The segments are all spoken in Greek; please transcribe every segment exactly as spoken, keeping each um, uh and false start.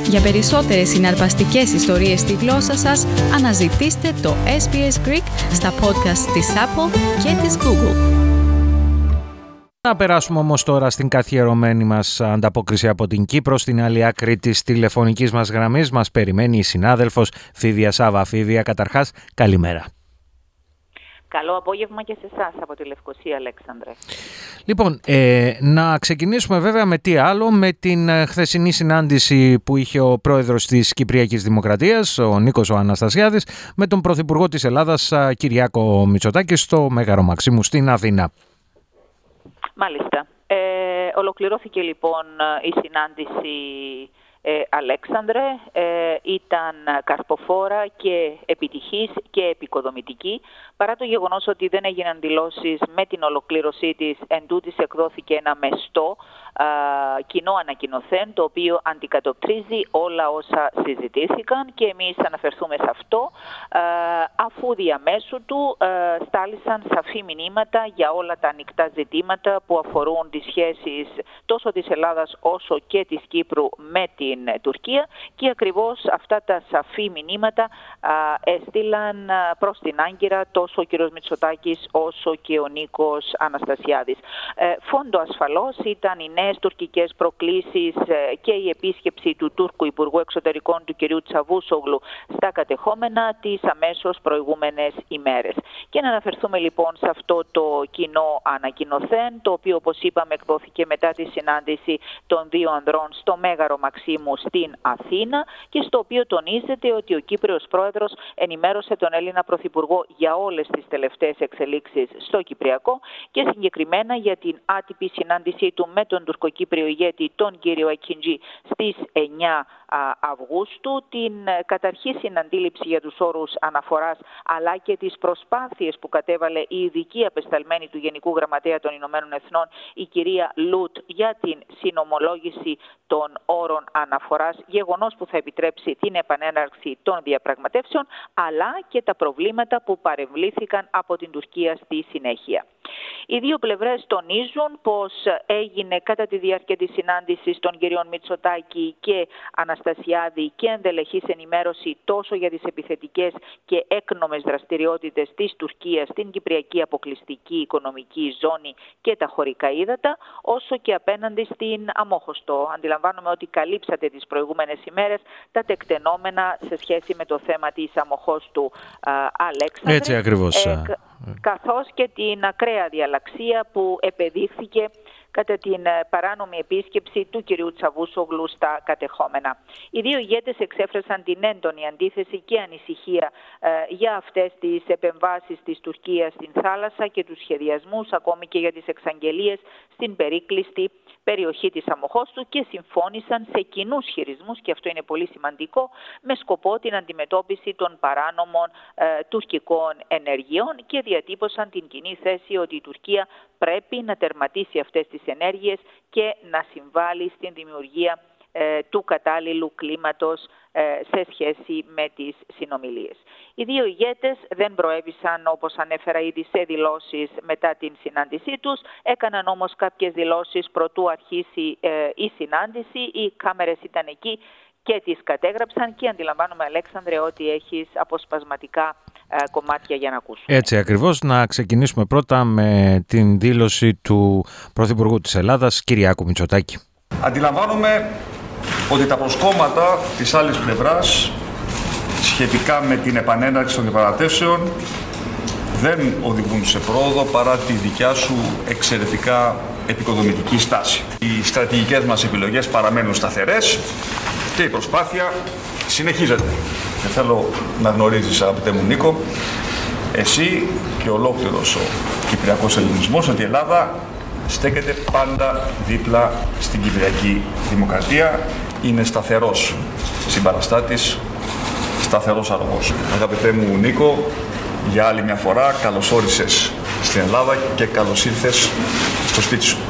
Για περισσότερες συναρπαστικές ιστορίες στη γλώσσα σας, αναζητήστε το ες μπι ες Greek στα podcast της Apple και της Google. Να περάσουμε όμως τώρα στην καθιερωμένη μας ανταπόκριση από την Κύπρο. Στην άλλη άκρη της τηλεφωνικής μας γραμμής μας περιμένει η συνάδελφος Φίβια Σάβα. Φίβια, καταρχάς, καλημέρα. Καλό απόγευμα και σε εσάς από τη Λευκοσία, Αλέξανδρε. Λοιπόν, ε, να ξεκινήσουμε βέβαια με τι άλλο, με την χθεσινή συνάντηση που είχε ο πρόεδρος της Κυπριακής Δημοκρατίας, ο Νίκος ο Αναστασιάδης, με τον πρωθυπουργό της Ελλάδας, Κυριάκο Μητσοτάκη, στο Μέγαρο Μαξίμου στην Αθήνα. Μάλιστα. Ε, ολοκληρώθηκε λοιπόν η συνάντηση, ε, Αλέξανδρε. Ε, ήταν καρποφόρα και επιτυχής και επικοδομητική, παρά το γεγονός ότι δεν έγιναν δηλώσεις με την ολοκλήρωσή της. Εν τούτης εκδόθηκε ένα μεστό α, κοινό ανακοινωθέν, το οποίο αντικατοπτρίζει όλα όσα συζητήθηκαν, και εμείς αναφερθούμε σε αυτό, α, αφού διαμέσου του α, στάλησαν σαφή μηνύματα για όλα τα ανοιχτά ζητήματα που αφορούν τις σχέσεις τόσο της Ελλάδας όσο και της Κύπρου με την Τουρκία, και ακριβώς αυτά τα σαφή μηνύματα α, έστειλαν προς την Άγκυρα τόσο ο κ. Μητσοτάκης όσο και ο Νίκος Αναστασιάδης. Ε, φόντο ασφαλώς ήταν οι νέες τουρκικές προκλήσεις ε, και η επίσκεψη του Τούρκου Υπουργού Εξωτερικών του κ. Τσαβούσογλου στα κατεχόμενα τις αμέσως προηγούμενες ημέρες. Και να αναφερθούμε λοιπόν σε αυτό το κοινό ανακοινωθέν, το οποίο, όπως είπαμε, εκδόθηκε μετά τη συνάντηση των δύο ανδρών στο Μέγαρο Μαξίμου στην Αθήνα, και στο οποίο τονίζεται ότι ο Κύπριος Πρόεδρος ενημέρωσε τον Έλληνα Πρωθυπουργό για όλες τις τελευταίες εξελίξεις στο Κυπριακό, και συγκεκριμένα για την άτυπη συνάντησή του με τον τουρκοκύπριο ηγέτη, τον κύριο Ακιντζή, στις εννιά Αυγούστου, την καταρχή συναντήληψη για τους όρους αναφοράς, αλλά και τις προσπάθειες που κατέβαλε η ειδική απεσταλμένη του Γενικού Γραμματέα των Ηνωμένων Εθνών, η κυρία Λουτ, για την συνομολόγηση των όρων αναφοράς, γεγονός που θα επιτρέψει την επανέναρξη των διαπραγματεύσεων, αλλά και τα προβλήματα που παρεμβλήθηκαν από την Τουρκία στη συνέχεια. Οι δύο πλευρές τονίζουν πως έγινε κατά τη διάρκεια της συνάντησης των κυρίων Μητσοτάκη και Αναστασιάδη και ενδελεχής ενημέρωση τόσο για τις επιθετικές και έκνομες δραστηριότητες της Τουρκίας στην Κυπριακή Αποκλειστική Οικονομική Ζώνη και τα χωρικά ύδατα, όσο και απέναντι στην Αμόχωστο. Αντιλαμβάνομαι ότι καλύψατε τις προηγούμενες ημέρες τα τεκτενόμενα σε σχέση με το θέμα της Αμοχώστου, Αλέξανδρε. Έτσι ακριβώς. Ε, καθώς και την ακραία διαλαξία που επεδείχθηκε κατά την παράνομη επίσκεψη του κυρίου Τσαβούσογλου στα κατεχόμενα. Οι δύο ηγέτες εξέφρασαν την έντονη αντίθεση και ανησυχία ε, για αυτές τις επεμβάσεις της Τουρκίας στην θάλασσα και τους σχεδιασμούς, ακόμη και για τις εξαγγελίες στην περίκλειστη περιοχή της Αμοχώστου, και συμφώνησαν σε κοινούς χειρισμούς, και αυτό είναι πολύ σημαντικό, με σκοπό την αντιμετώπιση των παράνομων ε, τουρκικών ενεργειών, και διατύπωσαν την κοινή θέση ότι η Τουρκία πρέπει να τερματίσει αυτές τις ενέργειες και να συμβάλλει στην δημιουργία ε, του κατάλληλου κλίματος ε, σε σχέση με τις συνομιλίες. Οι δύο ηγέτες δεν προέβησαν, όπως ανέφερα ήδη, σε δηλώσεις μετά την συνάντησή τους. Έκαναν όμως κάποιες δηλώσεις προτού αρχίσει ε, η συνάντηση. Οι κάμερες ήταν εκεί και τις κατέγραψαν, και αντιλαμβάνομαι, Αλέξανδρε, ότι έχεις αποσπασματικά ε, κομμάτια για να ακούσουμε. Έτσι ακριβώς. Να ξεκινήσουμε πρώτα με την δήλωση του Πρωθυπουργού της Ελλάδας, Κυριάκου Μητσοτάκη. Αντιλαμβάνομαι ότι τα προσκόμματα της άλλης πλευράς σχετικά με την επανέναρξη των διαπραγματεύσεων δεν οδηγούν σε πρόοδο παρά τη δικιά σου εξαιρετικά επικοδομητική στάση. Οι στρατηγικές μας επιλογές παραμένουν σταθερές και η προσπάθεια συνεχίζεται. Και θέλω να γνωρίζεις, αγαπητέ μου Νίκο, εσύ και ολόκληρος ο Κυπριακός Ελληνισμός, ότι η Ελλάδα στέκεται πάντα δίπλα στην Κυπριακή Δημοκρατία. Είναι σταθερός συμπαραστάτης, σταθερός αρρωγός. Αγαπητέ μου Νίκο, για άλλη μια φορά καλώς όρισες στην Ελλάδα και καλώς ήρθες στο σπίτι σου.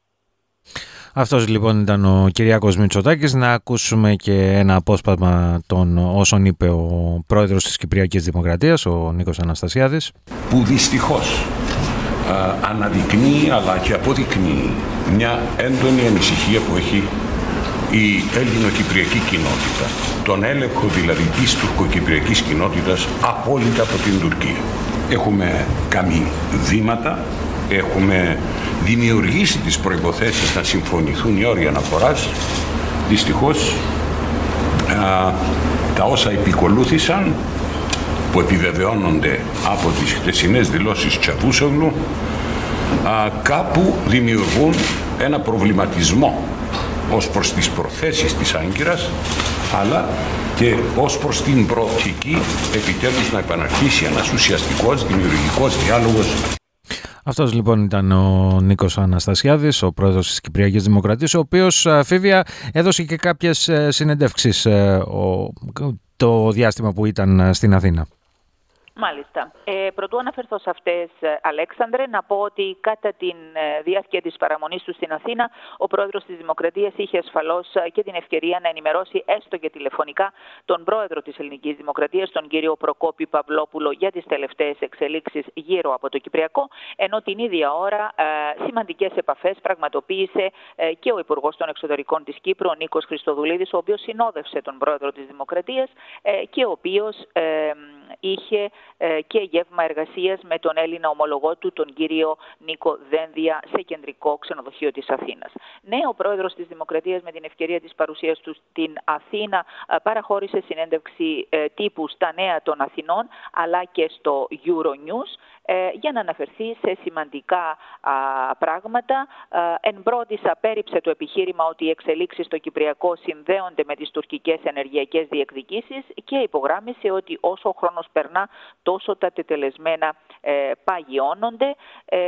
Αυτός λοιπόν ήταν ο Κυριάκος Μητσοτάκης. Να ακούσουμε και ένα απόσπασμα των όσων είπε ο πρόεδρος της Κυπριακής Δημοκρατίας, ο Νίκος Αναστασιάδης. Που δυστυχώς α, αναδεικνύει αλλά και αποδεικνύει μια έντονη ανησυχία που έχει η ελληνοκυπριακή κοινότητα, τον έλεγχο δηλαδή της τουρκοκυπριακής κοινότητας απόλυτα από την Τουρκία. Έχουμε κάνει βήματα, έχουμε δημιουργήσει τις προϋποθέσεις να συμφωνηθούν οι όροι αναφοράς. Δυστυχώς α, τα όσα επικολούθησαν, που επιβεβαιώνονται από τις χτεσινές δηλώσεις Τσαβούσογλου, α, κάπου δημιουργούν ένα προβληματισμό ως προς τις προθέσεις της Άγκυρας, αλλά και ως προς την προοπτική επιτέλους να επαναρχίσει ένας ουσιαστικός δημιουργικός διάλογος. Αυτός λοιπόν ήταν ο Νίκος Αναστασιάδης, ο πρόεδρος της Κυπριακής Δημοκρατίας, ο οποίος, Φίβια, έδωσε και κάποιες συνεντεύξεις το διάστημα που ήταν στην Αθήνα. Μάλιστα. Ε, προτού αναφερθώ σε αυτές, Αλέξανδρε, να πω ότι κατά τη διάρκεια της παραμονής του στην Αθήνα, ο πρόεδρος της Δημοκρατίας είχε ασφαλώς και την ευκαιρία να ενημερώσει έστω και τηλεφωνικά τον πρόεδρο της Ελληνικής Δημοκρατίας, τον κύριο Προκόπη Παυλόπουλο, για τις τελευταίες εξελίξεις γύρω από το Κυπριακό, ενώ την ίδια ώρα ε, σημαντικές επαφές πραγματοποίησε ε, και ο Υπουργός των Εξωτερικών της Κύπρου, ο Νίκος Χριστοδουλίδης, ο οποίος συνόδευσε τον πρόεδρο της Δημοκρατίας ε, και ο οποίος ε, είχε και γεύμα εργασίας με τον Έλληνα ομολογό του, τον κύριο Νίκο Δένδια, σε κεντρικό ξενοδοχείο της Αθήνας. Ναι, ο πρόεδρος της Δημοκρατίας με την ευκαιρία της παρουσίας του στην Αθήνα παραχώρησε συνέντευξη τύπου στα Νέα των Αθηνών αλλά και στο Euronews για να αναφερθεί σε σημαντικά πράγματα. Εν πρώτης απέρριψε το επιχείρημα ότι οι εξελίξεις στο Κυπριακό συνδέονται με τις τουρκικές ενεργειακές διεκδικήσεις και υπογράμμισε ότι όσο ο χρόνος περνά τόσο τα τετελεσμένα ε, παγιώνονται. Ε,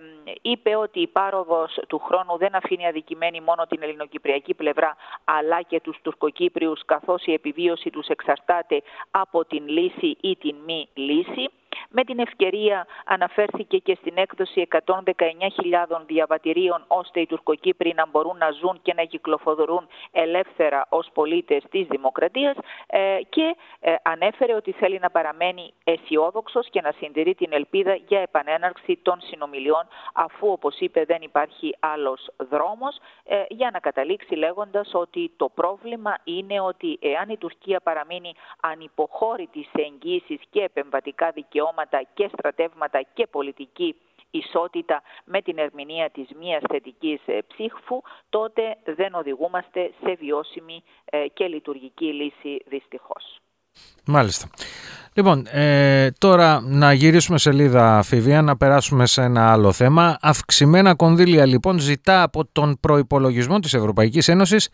είπε ότι η πάροδος του χρόνου δεν αφήνει αδικημένη μόνο την ελληνοκυπριακή πλευρά αλλά και τους τουρκοκύπριους, καθώς η επιβίωση τους εξαρτάται από την λύση ή την μη λύση. Με την ευκαιρία αναφέρθηκε και στην έκδοση εκατόν δεκαεννιά χιλιάδων διαβατηρίων ώστε οι Τουρκοκύπροι να μπορούν να ζουν και να κυκλοφορούν ελεύθερα ως πολίτες της Δημοκρατίας και ανέφερε ότι θέλει να παραμένει αισιόδοξος και να συντηρεί την ελπίδα για επανέναρξη των συνομιλιών, αφού, όπως είπε, δεν υπάρχει άλλος δρόμος, για να καταλήξει λέγοντας ότι το πρόβλημα είναι ότι εάν η Τουρκία παραμείνει ανυποχώρητη σε εγγύσεις και επεμβατικά δικαιώματα και στρατεύματα και πολιτική ισότητα με την ερμηνεία της μίας θετικής ψήφου, τότε δεν οδηγούμαστε σε βιώσιμη και λειτουργική λύση, δυστυχώς. Μάλιστα. Λοιπόν, ε, τώρα να γυρίσουμε σελίδα, Φίβια, να περάσουμε σε ένα άλλο θέμα. Αυξημένα κονδύλια λοιπόν ζητά από τον προϋπολογισμό της Ευρωπαϊκής Ένωσης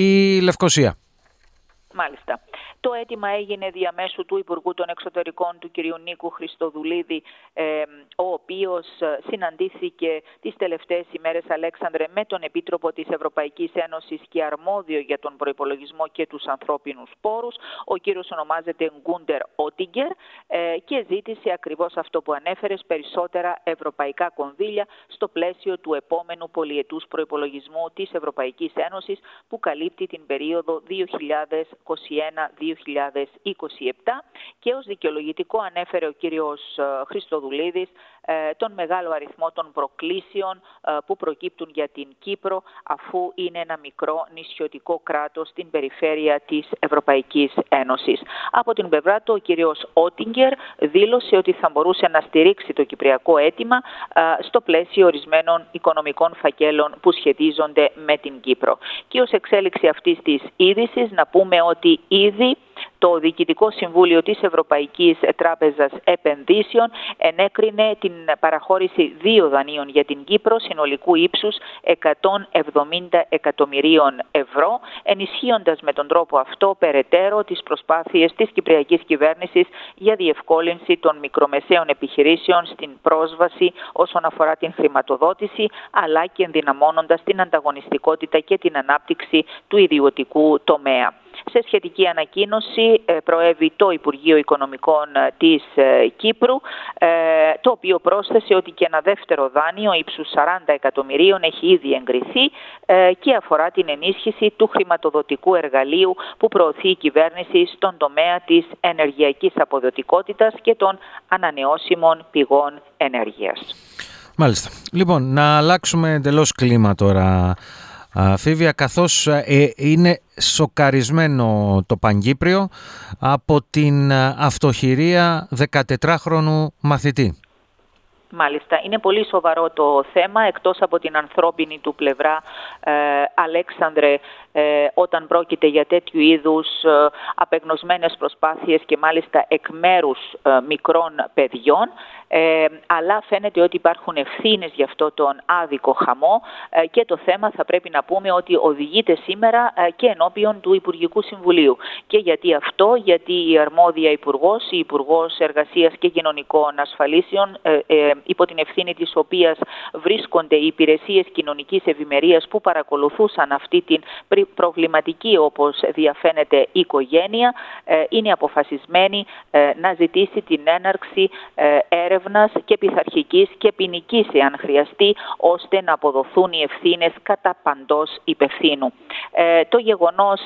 η Λευκοσία. Μάλιστα. Το αίτημα έγινε διαμέσου του Υπουργού των Εξωτερικών, του κ. Νίκου Χριστοδουλίδη, ε, ο οποίος συναντήθηκε τις τελευταίες ημέρες, Αλέξανδρε, με τον Επίτροπο της Ευρωπαϊκής Ένωσης και αρμόδιο για τον προϋπολογισμό και τους ανθρώπινους πόρους. Ο κύριος ονομάζεται Γκούντερ Ότιγκερ ε, και ζήτησε ακριβώς αυτό που ανέφερες, περισσότερα ευρωπαϊκά κονδύλια στο πλαίσιο του επόμενου πολυετούς προϋπολογισμού της Ευρωπαϊκής Ένωσης που καλύπτει την περίοδο δύο χιλιάδες είκοσι ένα δύο χιλιάδες είκοσι επτά και ως δικαιολογητικό ανέφερε ο κύριος Χριστοδουλίδης τον μεγάλο αριθμό των προκλήσεων που προκύπτουν για την Κύπρο, αφού είναι ένα μικρό νησιωτικό κράτος στην περιφέρεια της Ευρωπαϊκής Ένωσης. Από την πλευρά του, ο κύριος Ότιγκερ δήλωσε ότι θα μπορούσε να στηρίξει το κυπριακό αίτημα στο πλαίσιο ορισμένων οικονομικών φακέλων που σχετίζονται με την Κύπρο. Και ως εξέλιξη αυτής της είδησης να πούμε ότι ήδη το Διοικητικό Συμβούλιο της Ευρωπαϊκής Τράπεζας Επενδύσεων ενέκρινε την παραχώρηση δύο δανείων για την Κύπρο συνολικού ύψους εκατόν εβδομήντα εκατομμυρίων ευρώ, ενισχύοντας με τον τρόπο αυτό περαιτέρω τις προσπάθειες της κυπριακής κυβέρνησης για διευκόλυνση των μικρομεσαίων επιχειρήσεων στην πρόσβαση όσον αφορά την χρηματοδότηση, αλλά και ενδυναμώνοντας την ανταγωνιστικότητα και την ανάπτυξη του ιδιωτικού τομέα. Σε σχετική ανακοίνωση προέβη το Υπουργείο Οικονομικών της Κύπρου, το οποίο πρόσθεσε ότι και ένα δεύτερο δάνειο ύψους σαράντα εκατομμυρίων έχει ήδη εγκριθεί και αφορά την ενίσχυση του χρηματοδοτικού εργαλείου που προωθεί η κυβέρνηση στον τομέα της ενεργειακής αποδοτικότητας και των ανανεώσιμων πηγών ενέργειας. Μάλιστα. Λοιπόν, να αλλάξουμε εντελώς κλίμα τώρα, Φίβια, καθώς ε, είναι σοκαρισμένο το Παγκύπριο από την αυτοχειρία δεκατετράχρονου μαθητή. Μάλιστα, είναι πολύ σοβαρό το θέμα, εκτός από την ανθρώπινη του πλευρά, ε, Αλέξανδρε, ε, όταν πρόκειται για τέτοιου είδους ε, απεγνωσμένες προσπάθειες και μάλιστα εκ μέρους ε, μικρών παιδιών, ε, αλλά φαίνεται ότι υπάρχουν ευθύνες για αυτό τον άδικο χαμό ε, και το θέμα θα πρέπει να πούμε ότι οδηγείται σήμερα ε, και ενώπιον του Υπουργικού Συμβουλίου. Και γιατί αυτό, γιατί η αρμόδια Υπουργός, η Υπουργός Εργασίας και Κοινωνικών Ασφαλίσεων, ε, ε, υπό την ευθύνη της οποίας βρίσκονται οι υπηρεσίες κοινωνικής ευημερίας που παρακολουθούσαν αυτή την προβληματική, όπως διαφαίνεται, οικογένεια, είναι αποφασισμένη να ζητήσει την έναρξη έρευνας και πειθαρχικής και ποινικής, εάν χρειαστεί, ώστε να αποδοθούν οι ευθύνες κατά παντός υπευθύνου. Το γεγονός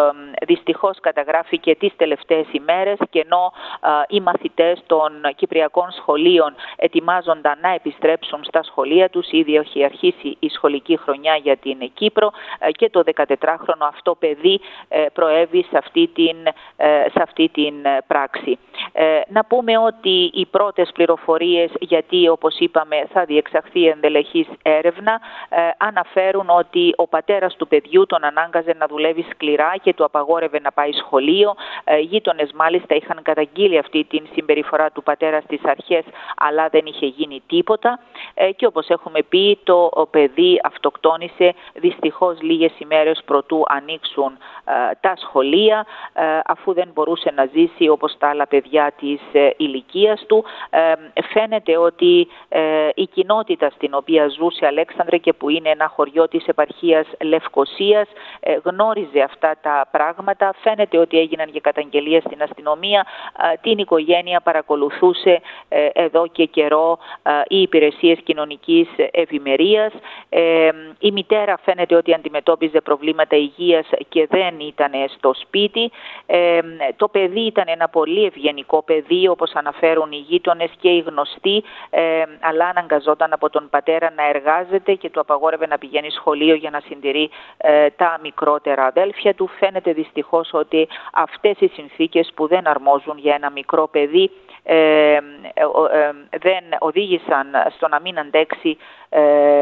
δυστυχώς καταγράφηκε τις τελευταίες ημέρες, και ενώ οι μαθητές των κυπριακών σχολείων ετοιμάζονταν να επιστρέψουν στα σχολεία τους, ήδη έχει αρχίσει η σχολική χρονιά για την Κύπρο, και το δεκατετράχρονο αυτό παιδί προέβη σε αυτή την, σε αυτή την πράξη. Να πούμε ότι οι πρώτες πληροφορίες, γιατί όπως είπαμε θα διεξαχθεί ενδελεχής έρευνα, αναφέρουν ότι ο πατέρας του παιδιού τον ανάγκαζε να δουλεύει σκληρά και του απαγόρευε να πάει σχολείο. Οι γείτονες μάλιστα είχαν καταγγείλει αυτή την συμπεριφορά του πατέρα στις αρχές, αλλά δεν είχε γίνει τίποτα, και όπως έχουμε πει, το παιδί αυτοκτόνησε δυστυχώς λίγες ημέρες προτού ανοίξουν τα σχολεία, αφού δεν μπορούσε να ζήσει όπως τα άλλα παιδιά της ηλικίας του. Φαίνεται ότι η κοινότητα στην οποία ζούσε Αλέξανδρε, και που είναι ένα χωριό της επαρχίας Λευκωσίας, γνώριζε αυτά τα πράγματα. Φαίνεται ότι έγιναν και καταγγελίες στην αστυνομία. Την οικογένεια παρακολουθούσε εδώ και καιρό οι υπηρεσίες κοινωνικής ευημερίας. Η μητέρα φαίνεται ότι αντιμετώπιζε προβλήματα υγείας και δεν ήταν στο σπίτι. Το παιδί ήταν ένα πολύ ευγενικό παιδί, όπως αναφέρουν οι γείτονες και οι γνωστοί, αλλά αναγκαζόταν από τον πατέρα να εργάζεται και του απαγόρευε να πηγαίνει σχολείο για να συντηρεί τα μικρότερα αδέλφια του. Φαίνεται δυστυχώς ότι αυτές οι συνθήκες που δεν αρμόζουν για ένα μικρό παιδί Ε, ε, ε, δεν οδήγησαν στο να μην αντέξει ε,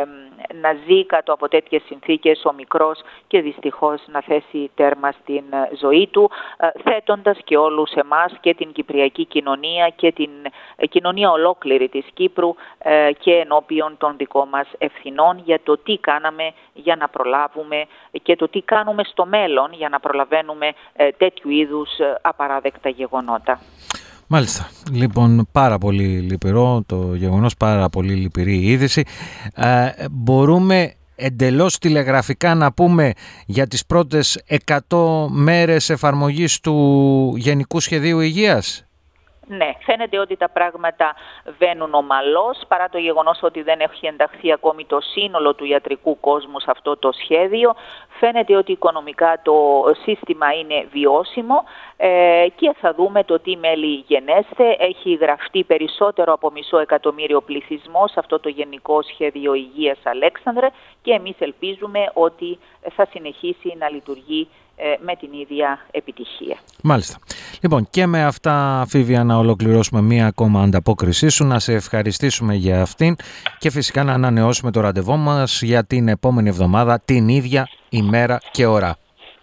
να ζει κάτω από τέτοιες συνθήκες ο μικρός, και δυστυχώς να θέσει τέρμα στην ζωή του, ε, θέτοντας και όλους εμάς και την κυπριακή κοινωνία και την ε, κοινωνία ολόκληρη της Κύπρου ε, και ενώπιον των δικών μας ευθυνών για το τι κάναμε για να προλάβουμε και το τι κάνουμε στο μέλλον για να προλαβαίνουμε ε, τέτοιου είδους ε, απαράδεκτα γεγονότα. Μάλιστα. Λοιπόν, πάρα πολύ λυπηρό το γεγονός, πάρα πολύ λυπηρή η είδηση. Ε, μπορούμε εντελώς τηλεγραφικά να πούμε για τις πρώτες εκατό μέρες εφαρμογής του Γενικού Σχεδίου Υγείας? Ναι, φαίνεται ότι τα πράγματα βαίνουν ομαλώς, παρά το γεγονός ότι δεν έχει ενταχθεί ακόμη το σύνολο του ιατρικού κόσμου σε αυτό το σχέδιο. Φαίνεται ότι οικονομικά το σύστημα είναι βιώσιμο ε, και θα δούμε το τι μέλη γενέστε. Έχει γραφτεί περισσότερο από μισό εκατομμύριο πληθυσμό σε αυτό το Γενικό Σχέδιο Υγείας, Αλέξανδρε, και εμείς ελπίζουμε ότι θα συνεχίσει να λειτουργεί με την ίδια επιτυχία. Μάλιστα. Λοιπόν, και με αυτά, Φίβια, να ολοκληρώσουμε μία ακόμα ανταπόκρισή σου, να σε ευχαριστήσουμε για αυτήν και φυσικά να ανανεώσουμε το ραντεβού μας για την επόμενη εβδομάδα, την ίδια ημέρα και ώρα.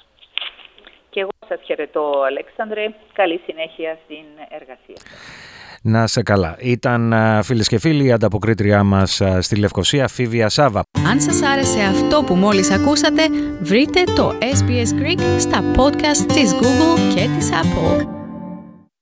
Και εγώ σας χαιρετώ, Αλέξανδρε. Καλή συνέχεια στην εργασία σας. Να σε καλά. Ήταν, φίλες και φίλοι, η ανταποκρίτριά μας στη Λευκωσία, Φίβια Σάβα. Αν σας άρεσε αυτό που μόλις ακούσατε, βρείτε το ες μπι ες Greek στα podcast της Google και της Apple.